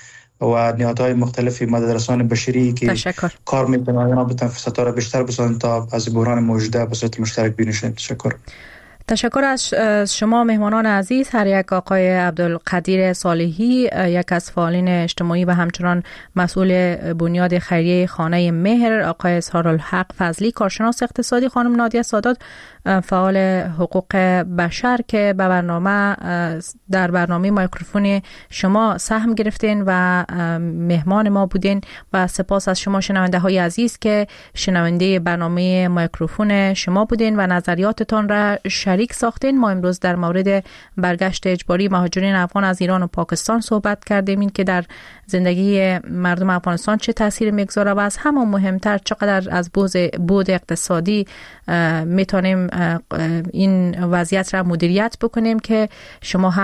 و نهادهای مختلف مدرسان بشری که تشکر. کار میکنن اونا بتونن فرصت‌ها را بیشتر بسازن تا از بحران موجوده به صورت مشترک بینشن. تشکر. تشکر از شما مهمانان عزیز، هر یک آقای عبدالقدیر صالحی، یک از فعالین اجتماعی و همچنان مسئول بنیاد خیریه خانه مهر، آقای اظهارالحق فضلی کارشناس اقتصادی، خانم نادیه سادات فعال حقوق بشر که به برنامه در برنامه مایکروفون شما سهم گرفتین و مهمان ما بودین و سپاس از شما شنونده های عزیز که شنونده برنامه مایکروفون شما بودین و نظریاتتان را شریک ساختین. ما امروز در مورد برگشت اجباری مهاجرین افغان از ایران و پاکستان صحبت کردیم، این که در زندگی مردم افغانستان چه تاثیر میگذاره و از همه مهمتر چقدر از بود اقتصادی میتونیم این وضعیت را مدیریت بکنیم که شما